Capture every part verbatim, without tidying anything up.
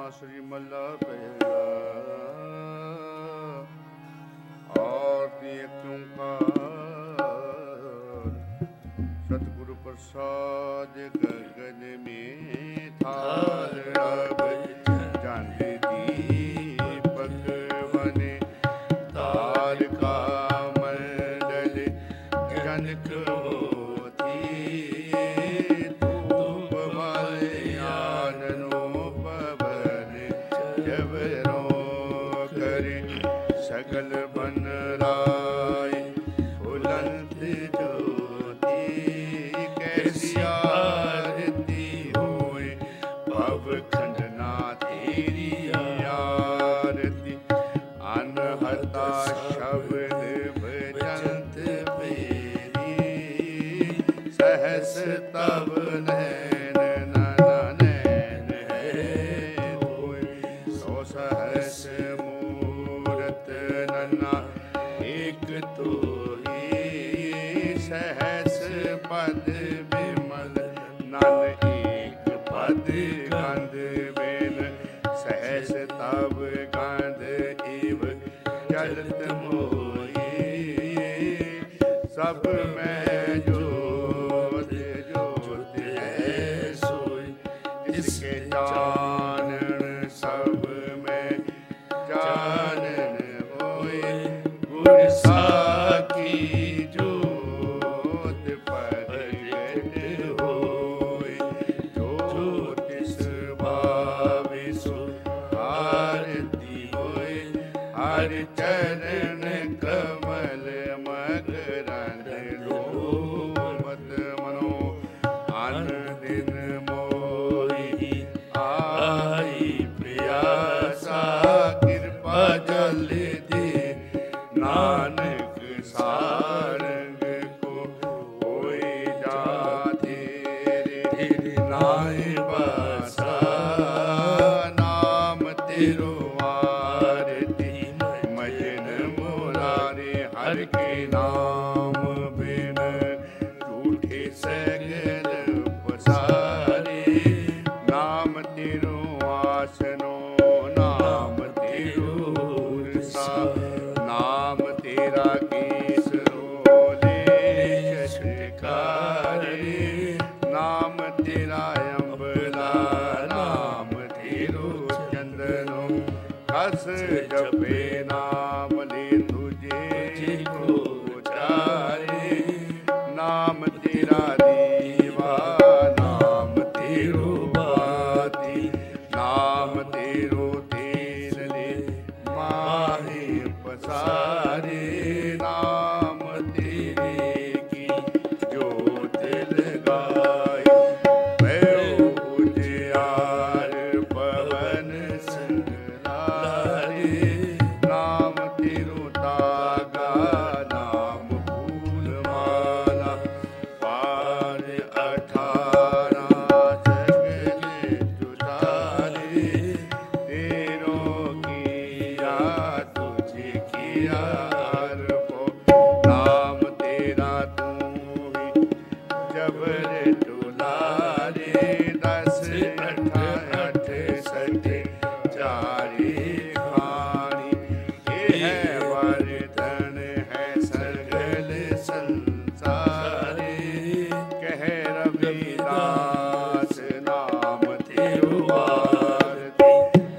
श्री मल्ला पहला आरती क्यों का सतगुरु प्रसाद गगन में थाल चांद दीपक बने तार का मंडल जनक होती धूप मलयाननो पवन जबरो करे सकल बन राय फुलंत ज्योति कैसी आरती होए भव खंडना तेरी आरती अनहता शब्द भजंत बेरी सहस तब नैन नैन है होए सौ सहस मूरत नन्ना एक तो ही सहस पद विमल नन एक पद गंध बेन सहस तब गंध इव चलत मोही सब में जोत जोत है सोई जिसके जानन सब में जानन होए गुर साकी जोत प्रगट होए ज्योतिष भावे सो आरती होए हर चरण कमल मकरंद लोमत मनो अन दिन मोहि आई प्यासा कृपा जल दे नानक सारंग को होए जाते रे नाय बासा नाम तेरो आरती मजन मुरारे हर के नाम बिन झूठे सगल पसारे नाम तेरो आसनो नाम तेरो उरसा नाम तेरा केसरो ले शशकारे नाम तेरा अम्बला नाम तेरो चंदनो कस जपे नाम ले तुझे को चारे नाम तेरा दीवा नाम तेरो बाती नाम तेरो तेल ले माहे पसारे नाम तेरे की जोत लगाए भयो उजियार पवन संगलारे नाम तेरो तागा नाम फूल माला पार अठारह जगत जुटारे तेरो किया तुझे किया अर्पो नाम तेरा तू ही जबर दुलारे दस अठारह अठ सठ चारे खानी ये है वर्धन है सगल संसारे कह रविदास नाम तेरो आरती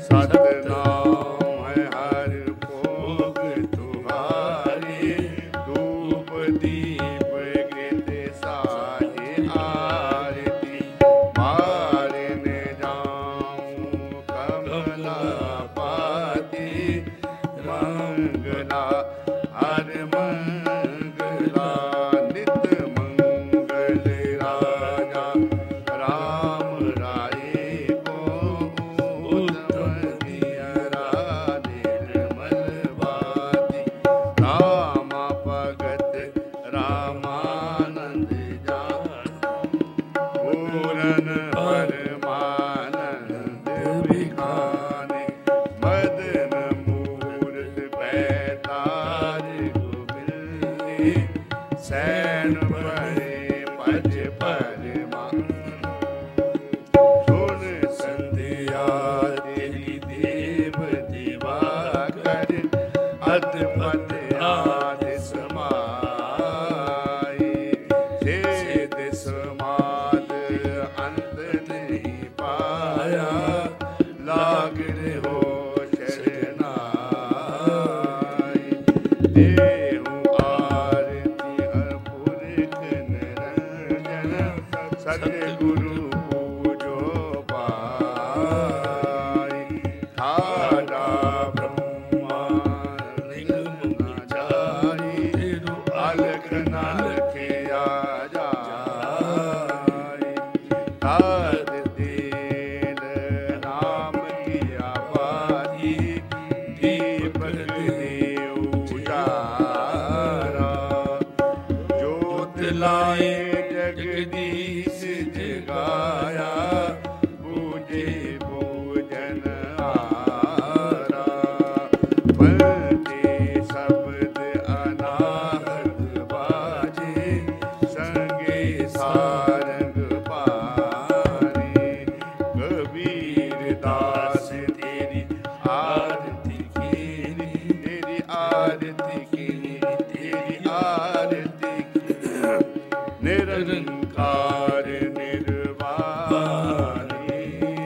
सतनाम है हर भोग तुम्हारे धूप दीप गृत साजे आरती मारे में जाऊं कमला पाती मंगला हर मंगला नित मंगल राजा राम राये को उत्तम दियरा निर्मल बाती रामा भगत रामानंद जान पूरन परमानंद बिखाने मदन मूर्त पैतार गोविंदे सैन परे पज परमा सुन संध्या तेरी लाए जगदीश जगाया, पूजे पूजन आरा। बनते शब्द अनाहत बाजे, संगे सारंग पारे। कबीर दास तेरी आरती कीनी, तेरी आरती कीनी, तेरी आरती कीनी। निरंकार निर्वाणी,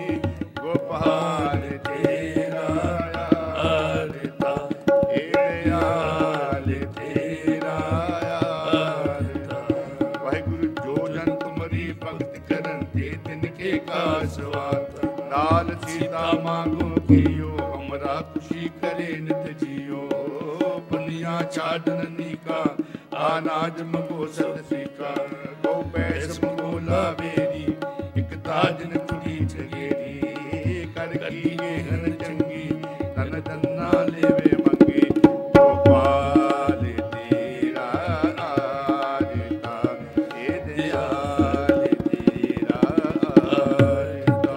गोपाल तेरा आरता, हे दयाल तेरा आरता। वाहिगुरु जो जन तुमरी भगत करन ते तिनके का स्वाद, लाल सीता मांगो कियो, हमरा खुशी करे नित जियो। बनिया चादनी का अनाज मगो सत सीका, गौ पैस मगोला बेरी, एक ताजन कुड़ी छगेरी। कर की हन चंगी, तन तन्ना लेवे मंगे, गोपाल तेरा आरता, हे दयाल तेरा आरता।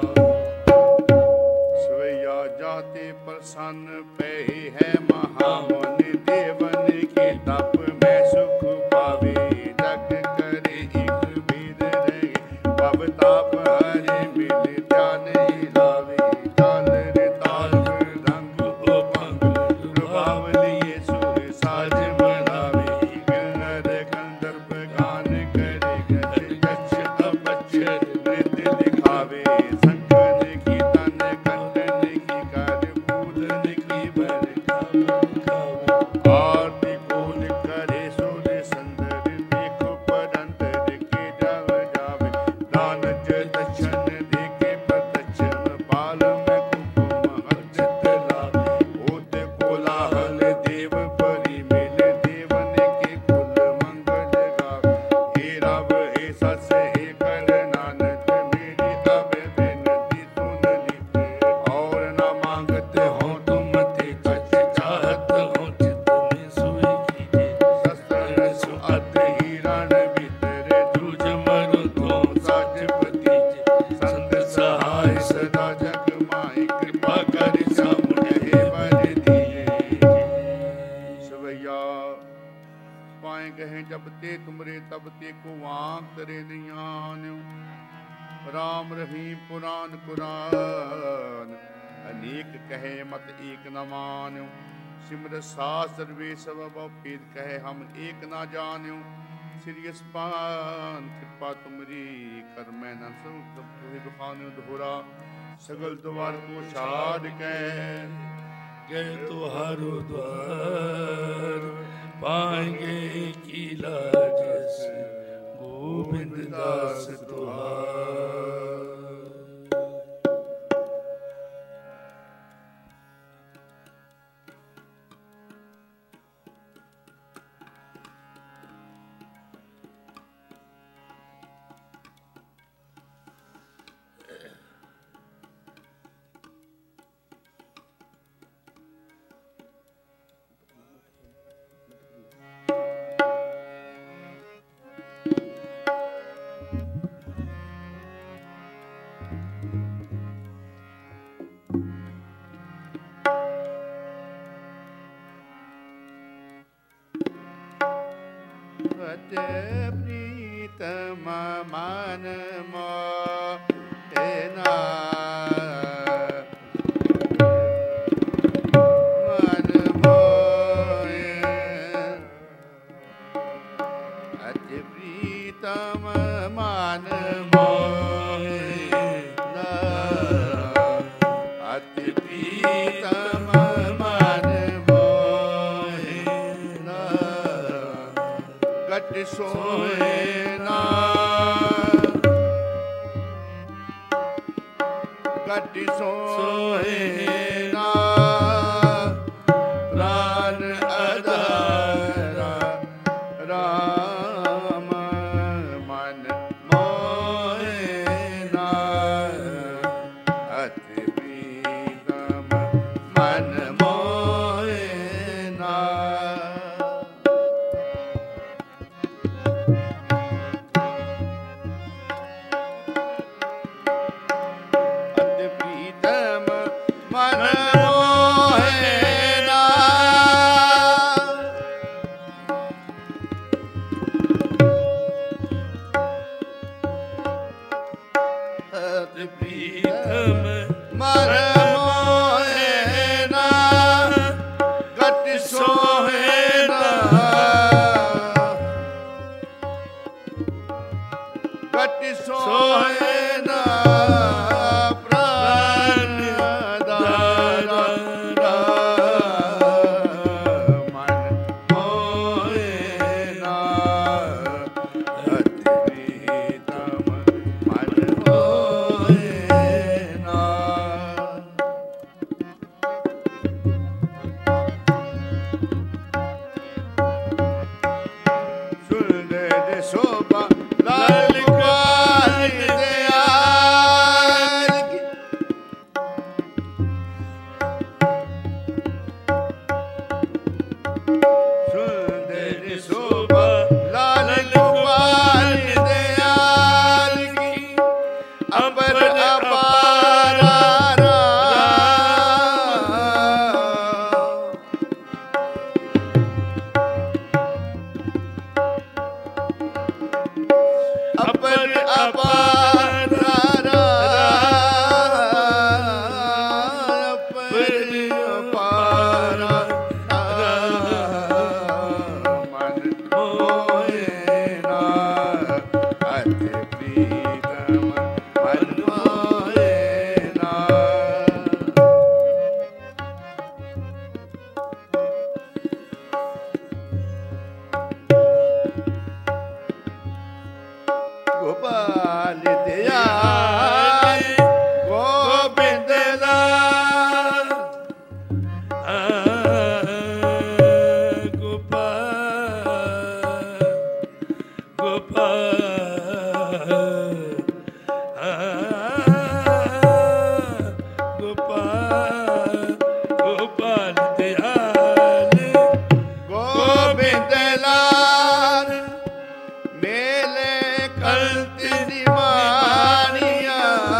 सवैया जाते प्रसन्न पे है महामन, देवन के तप में सुख पावे। जग करे एक भेद रहे, भव ताप हरे मिल ध्यान लावे। ताल रे ताल रंग उपंग, प्रभाव लिए सुर साज बनावे। गंधर गंधर्व गान करे, गज गच्छ अपच्छ नृत्य दिखावे। संकन की तन कंटन की कर, पूदन की बर आरती कूद करे सुर संदर। देखो परंतर के जब जावे, दानज दक्षिण देखे प्रदक्षिण। बाल में कुकुम हर्षित लावे, ओत कोलाहल देव परि मिल। देवन के कुल मंगल गावे, हे राव हे सस हे कर नानक। मेरी अब विनती सुन ली, और न मांगत हो तुम ते कछ। चाहत हो चित में सोई कीजे, शस्त्र सुअत हिरण भीतर। जूझ मरु तो साजपति, संत सहाय सदा जग माई। कृपा कर समुझे बर दिए। सवैया पाए गहे जब ते तुमरे, तब ते को आंख तरे नियान्यो। राम रहीम पुराण कुरान, अनेक कहे मत एक न मान्यो। सिमर शास्त्र वे सब भेद कहे, हम एक ना जान्यो। श्री अस्पान कृपा तुमरी, कर मैं न सब तुहि बखान्यो दोहरा। सगल द्वार को छाड़ के, गए तुहारो द्वार, पाएंगे की लाजस, गोविंद दास तुहार। प्रीतम मन मोहेना, मन मोहे। अति प्रीतम मन मोहेना, अति प्रीतम मन मोहेना। घट सोए ना, घट सोए ना। प्राण अधारा राम, मन मोहे ना। अति प्रीतम मन मोहे ना। प्रीतम मन मोहे ना घट सोहे ना घट सोहे ना प्राण दारा मन मोहे ना अति प्रीतम मन मोहे ना। सुंदर शोभा लाल ग्वाल दयाल की सुंदर शोभा लाल ग्वाल दयाल की अपर अपारा अपर अपारा अपर अपारा मन मोहे ना अति प्रीतम मन मोहे ना। गोपाल दयाल गोविंद दास गोपाल गोपाल गोपाल गोपाल दयाल गोविंद लाल मेले कल्त निमानिया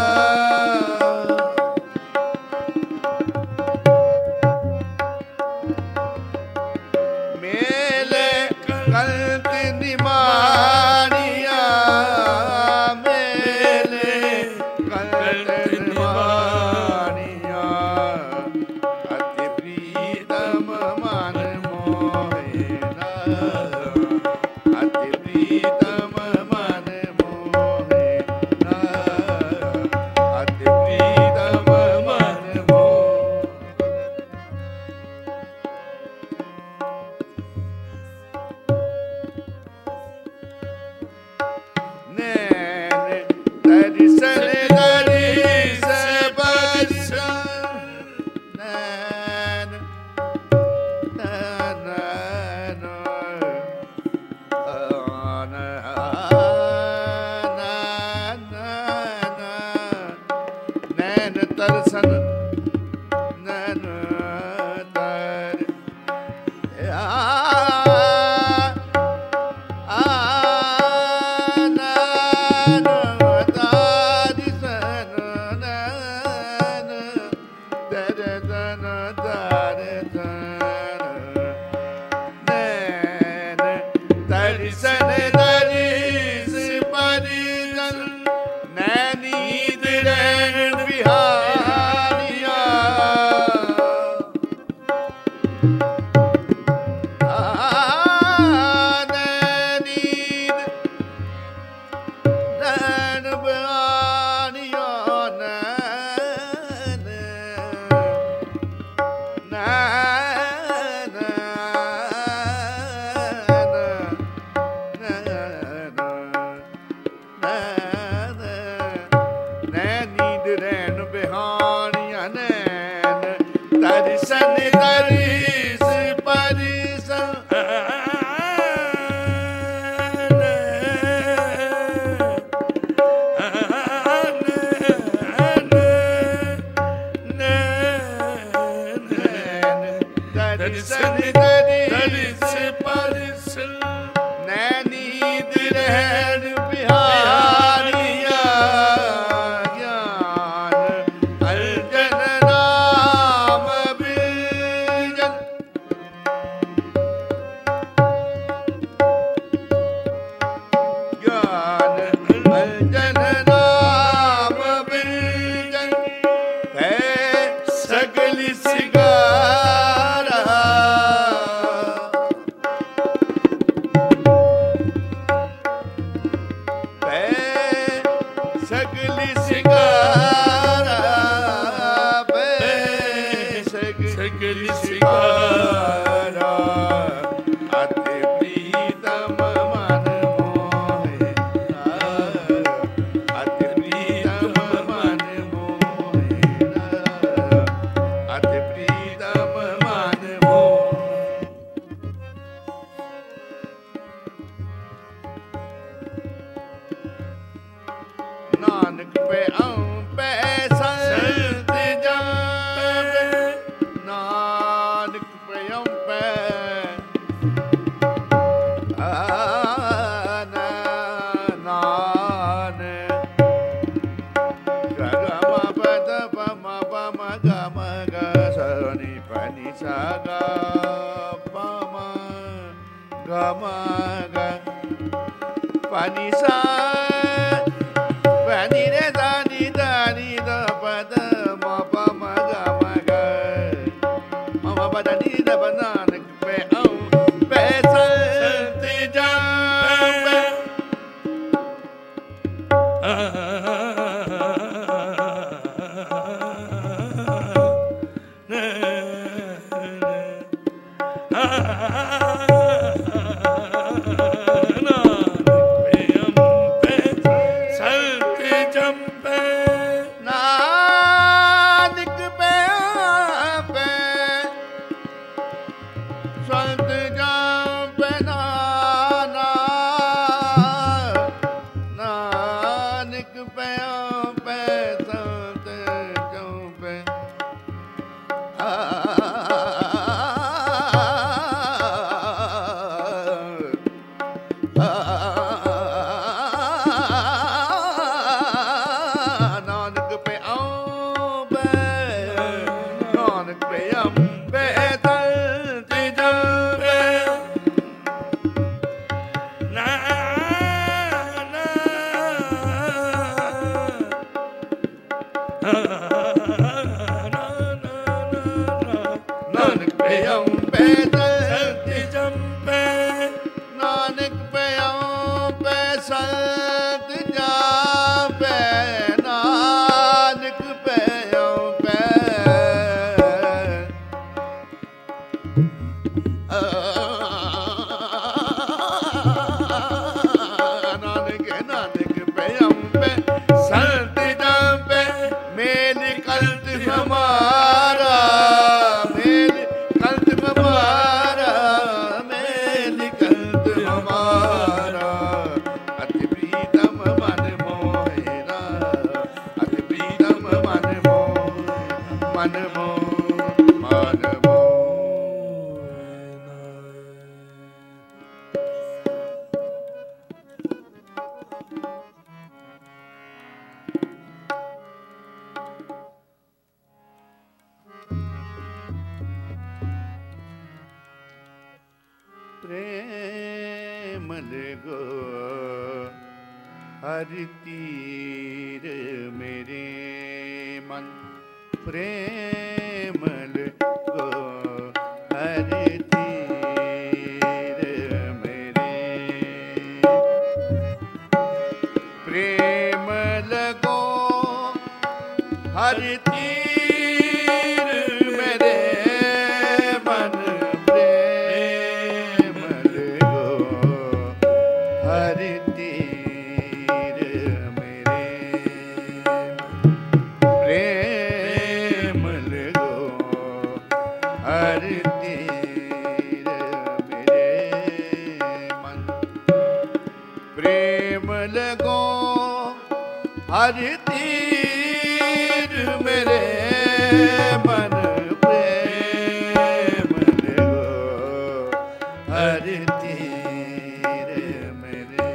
मेले कल्त निमानिया मेले कल्त निमानिया अति प्रीतम मन मोहे ना अति प्रीतम मन मोहे ना अति प्रीतम मन मोहे। नैन दर्शन दरिस बरसन नैन नैन आन नैन दर्शन नैन तर आ दर्शन दरिस परिजन नैनीद रैन बिहारिया नैनीद रैन बिहारिया नैन नैन नींद रैन बिहानिया नैन दर्शन दरिस परिसन दर्शन दरिस परिसन नैनीद रैन बिहारिया ज्ञान अर्जन राम बीजन ज्ञान अर्जन राम बीजन सगली सिंगारा बे सगली सिंगारा अति प्रीतम मन मोहे अति प्रीतम मन मोहे अति प्रीतम मन मोहे नानक पे अम्बे संत जावे नानक पे अम्बे आन नान गम पद पम पम गम ग सनि पनि सा ग पम गम ग पनि सा Pani re da ni da ni da pa da ma pa ma ga ma ga ma ma pa da ni da pa na na pe au pe sa te ja pe Nanak पे पे संत जापे नाना नानक पे पे संत जापे नानक पे अम्बे नानक पे अम्बे संत जापे ना ना नानक पे अम्बे संत जम्पे नानक पे अम्बे संत जापे नानक पे अम्बे नानक नानक पे अम्बे संत जापे मेल कल्त हमारा मेल कल्त हमारा मेल कल्त हमारा अति प्रीतम मन मोहेरा अति प्रीतम मन मोहे मन मोह मन मोह प्रेम लगो हर तीर मेरे मन प्रेम लगो हर तीर मेरे प्रेम लगो हर तीर मेरे मन प्रेम लगो हर तीर मेरे प्रेम लगो हर तीर मेरे मन प्रेम लगो हर तीर मेरे मन प्रेम लगो हर तीर मेरे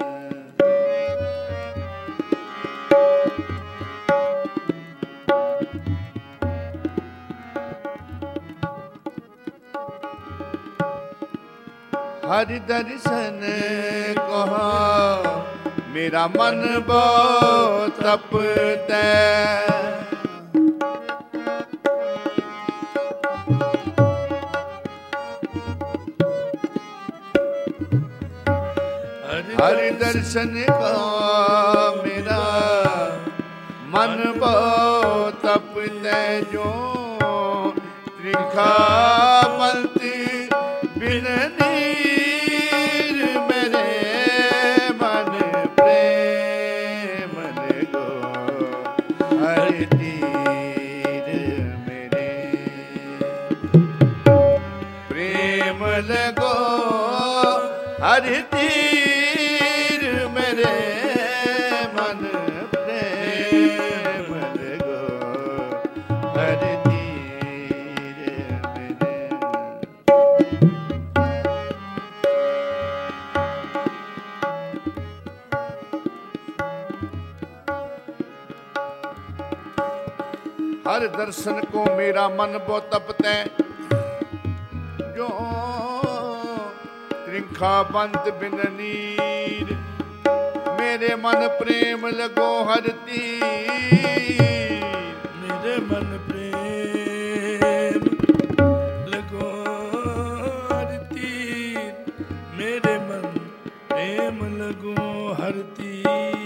हर दर्शन कहा मेरा मन बहुत तपता हर दर्शन का मेरा मन बो तपते जो त्रिखा पंथ बिन नीर मेरे मन प्रेम लगो हर तीर मेरे प्रेम लगो हर तीर मेरे मन प्रेम लगो हर तीर मेरे हर दर्शन को मेरा मन बो तपते जो त्रिखा बंद बिन नीर मेरे मन प्रेम लगो हर तीर मेरे मन प्रेम लगो हर तीर मेरे मन प्रेम लगो हर तीर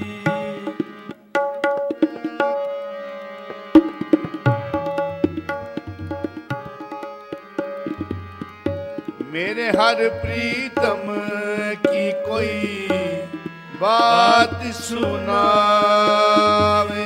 मेरे हर प्रीतम की कोई बात सुनावे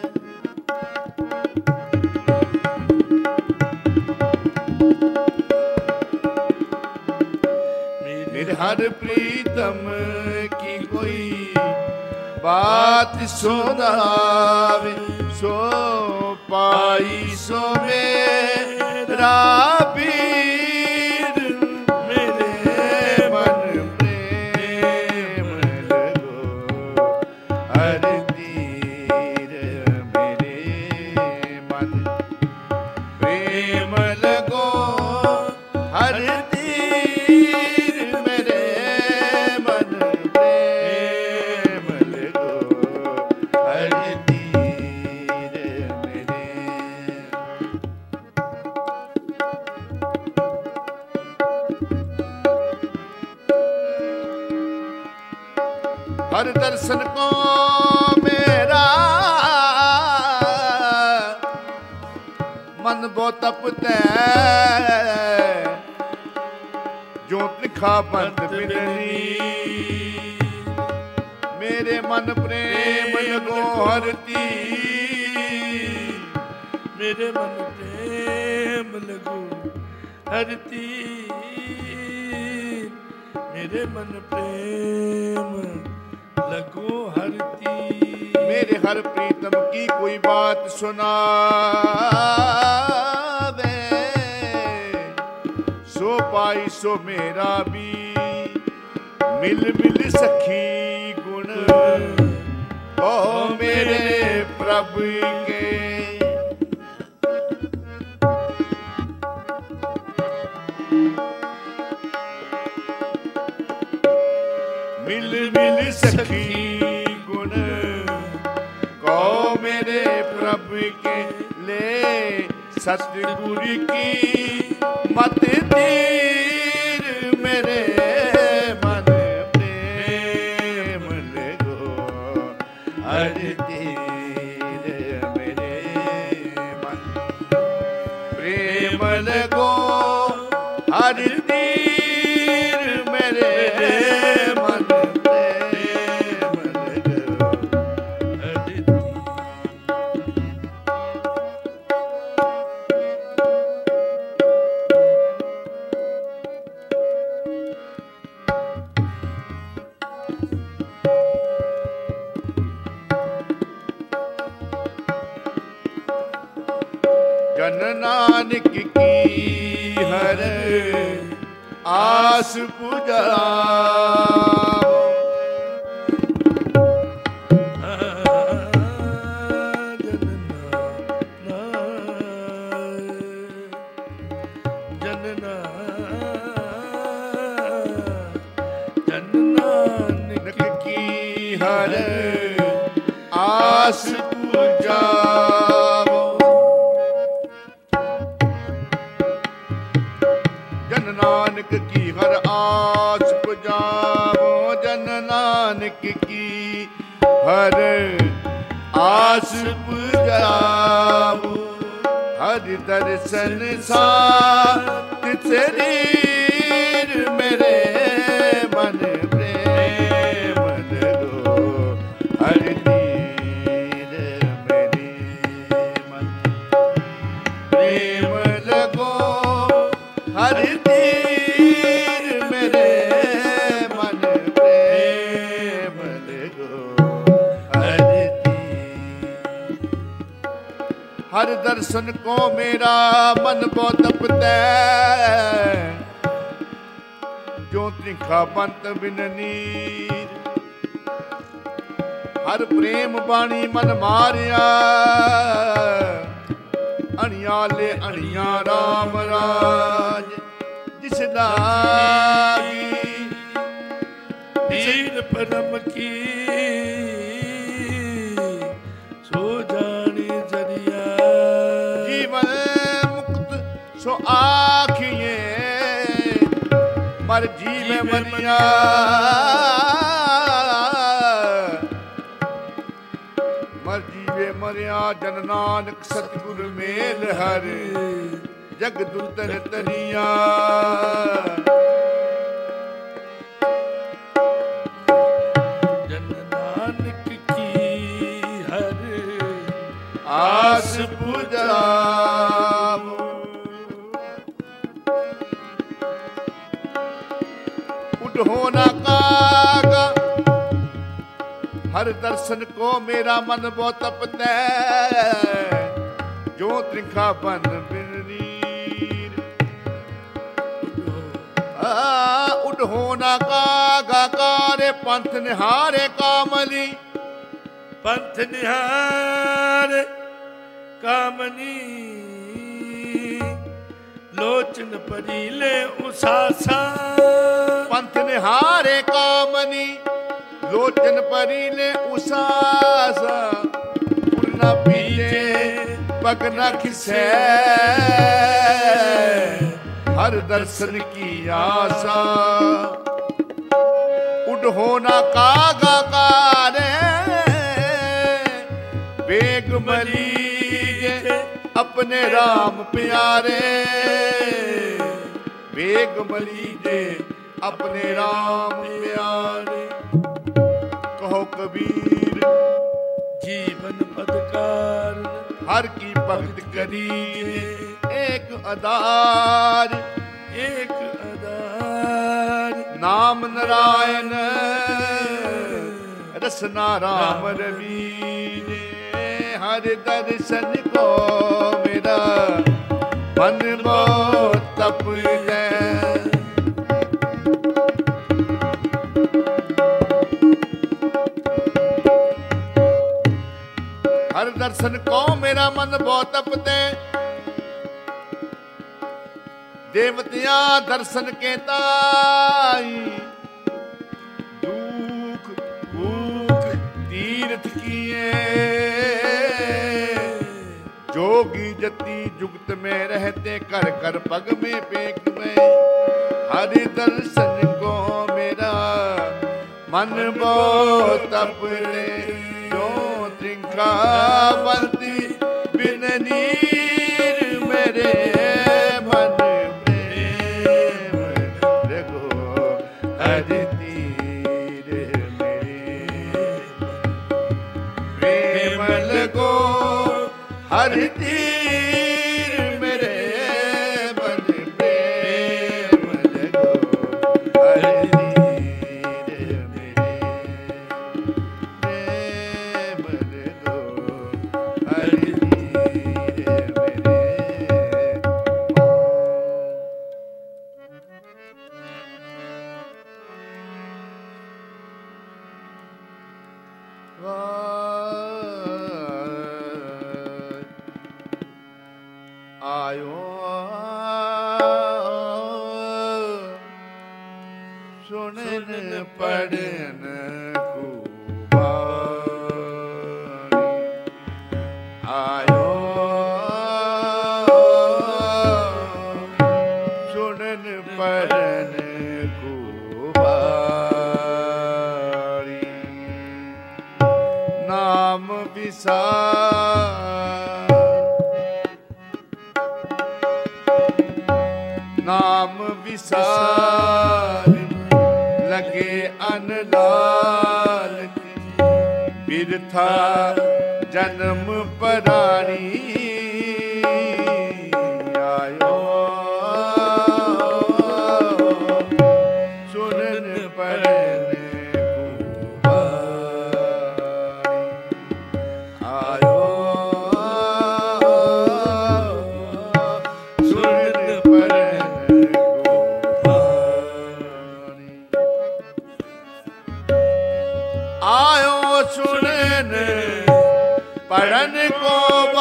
मेरे हर प्रीतम की कोई बात सुनावे सो पाई सो मेरा पीर मेरे मन प्रेम लगो हर तीर मेरे मन प्रेम लगो हर तीर मेरे मन प्रेम लगो हर तीर मेरे हर दर्शन को मेरा मन बो तपते जो त्रिखा बंद बिननी मेरे मन प्रेम लगो हर तीर मेरे मन प्रेम लगो हर तीर मेरे मन प्रेम लगो हर तीर मेरे हर प्रीतम की कोई बात सुनावे सो पाई सो मेरा भी मिल मिल सखी गुण ओ मेरे प्रभु के मिल मिल सखी गुण को मेरे प्रभु के ले सतगुरु की मत तीर मेरे मन प्रेम लगो हर तीर मेरे मन प्रेम लगो हर तीर मेरे मन प्रेम लगो हर तीर जन नानक की हर आस पुजाओ नानक की हर आस पुजाओ जन नानक की हर आस पुजाओ जन नानक की हर आस पुजाऊं हरि दर्शन साथ शरीर मेरे मन प्रेम लगो हरि तीर मेरी मन प्रेम लगो हरि तीर मेरे मन प्रेम लगो हरि तीर। हर दर्शन को मेरा मन बहुत तपता जो त्रिखा पंत बिन नीर। हर प्रेम बाणी मन मारिया अणियाले अणिया राम राज जिस लागी तीर परम की सो जाने जरिया। जीवन मुक्त सो आखिए मर जीवे मरिया। मर जीवे मरिया जन नानक सतगुर मेल हर जग दुतर तरिया। जन नानक की हर आस पुजाऊं उठो ना कागा हर दर्शन को मेरा मन बहुत तपता जो त्रिखा बन बिन नीर। उठो ना कागा कारे पंथ निहारे कामली पंथ निहार कामनी लोचन परीले उसासा। पंथ निहारे कामनी लोचन परीले उसासा। उड़ना पीछे पग न खिसे हर दर्शन की आशा। उड़हो ना कागा कारे बेग मलीजे अपने राम प्यारे। बेग मलीजे अपने राम प्यारे। कहो कबीर जीवन पदकार हर की भक्त करी एक अदार। एक अदार नाम नारायण रसना राम रवीरे। हर दर्शन को मेरा मन बहुत तप है। हर दर्शन को मेरा मन बहुत तपते देवतियां दर्शन के ताई। दुख भूख तीर्थ किए जोगी जति जुगत में रहते कर कर पग में पेक में। हर दर्शन को मेरा मन बहुत तपते जो त्रिखा बंती बिन नीर मेरे मन प्रेम लगो हरि तीर मेरे प्रेम लगो हरि तीर मेरे मन प्रेम लगो हरि तीर मेरे प्रेम लगो हरि तीर मेरे। आयो सुनन पढ़न खूबानी। आयो सुनन पढ़न खूबानी। नाम विसार नाम विसार लगे अनलाल बिरथा जन्म परानी आयो सुनन पढ़ने को आयो सुनन पढ़ने को आयो सुनन पढ़न को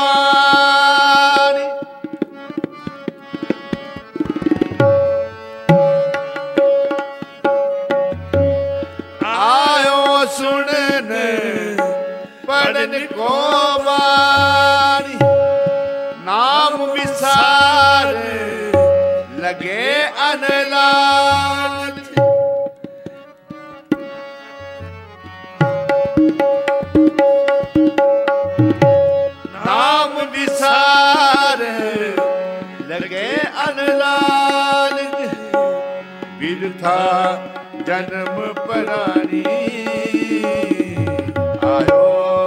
बारी आयो सुनन पढ़न को बारी नाम विसार लगे अनलाल नाम विसार लगे अनलाल बिरथा जन्म परानी आयो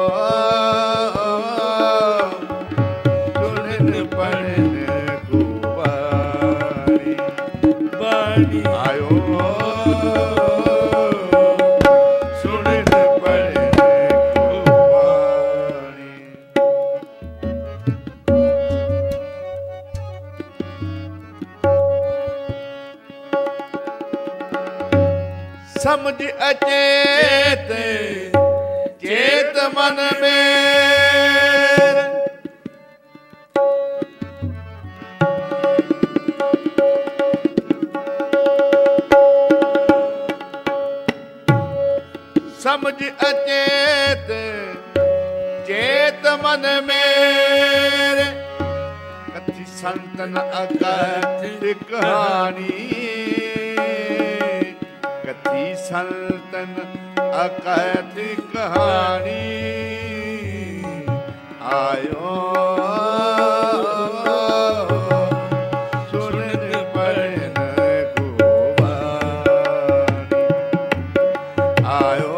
सुनन पढ़न को बारी बारी आयो सुनन पढ़न को बारी समझ अचेत चेत मन में समझ अचेत चेत मन मेरे कथि संतन अकथ कहानी कथि संतन अकथ कहानी आयो सुनन पढ़न को बारी आयो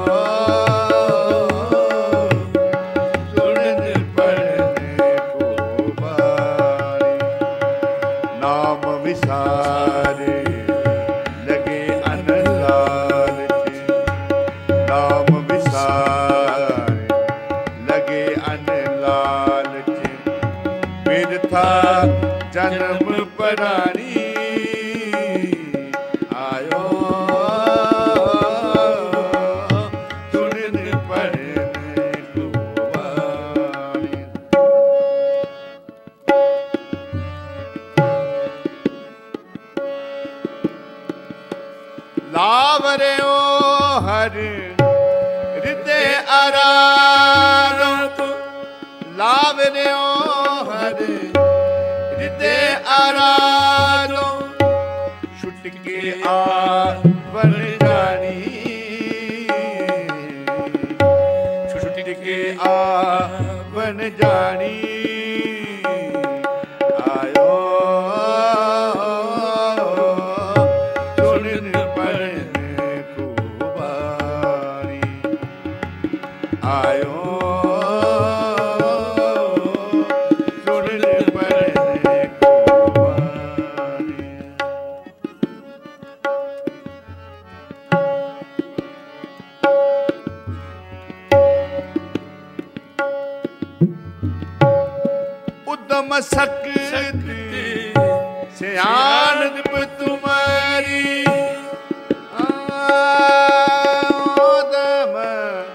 सुनन पढ़न को बारी नाम विसार लगे अनलाल नाम विसार लगे अनलाल बिरथा जन्म परानी आयो सुनन पढ़न को बारी लावरे ओ हर हृदय आराधो लावरे ओ हर हृदय आराधो छुट के आवन जानी छुट के आवन जानी आयो सुनन पढ़न को बारी आयो सुनन पढ़न को बारी उद्दम शक्ति सियान तुम्हारी उद्दम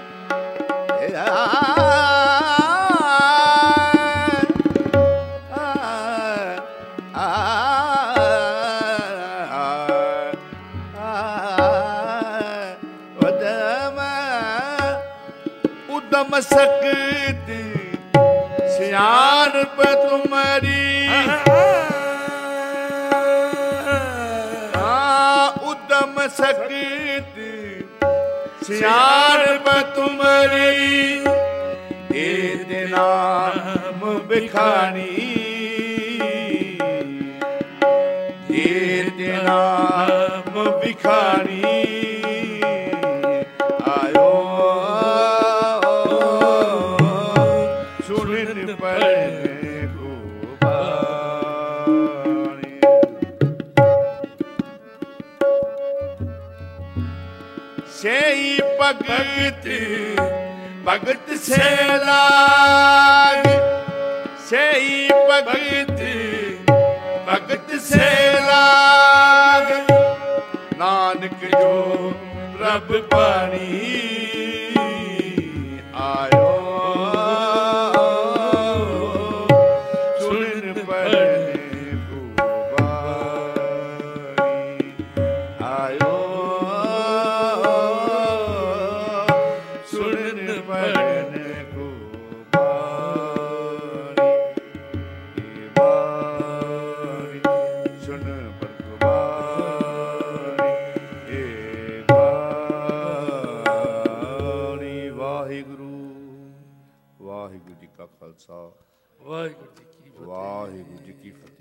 उद्दम शक्ति सियान पे तुम्हारी उद्दम शक्ति सियान पे तुम्हारी तेरे नाम बिखानी तेरे नाम बिखानी आयो सुन पढ़ने को बानी सेई भगत भगत से लाग सेई भगत भगत से लाग नानक जो रब पानी आयो सुन पढ़ने को बानी आयो सुन पढ़ने को बानी बानी सुन पर को बानी ए बानी वाहिगुरु वाहिगुरु जी का खालसा वाहिगुरु जी की फतेह। वाहिगुरु जी की फतेह।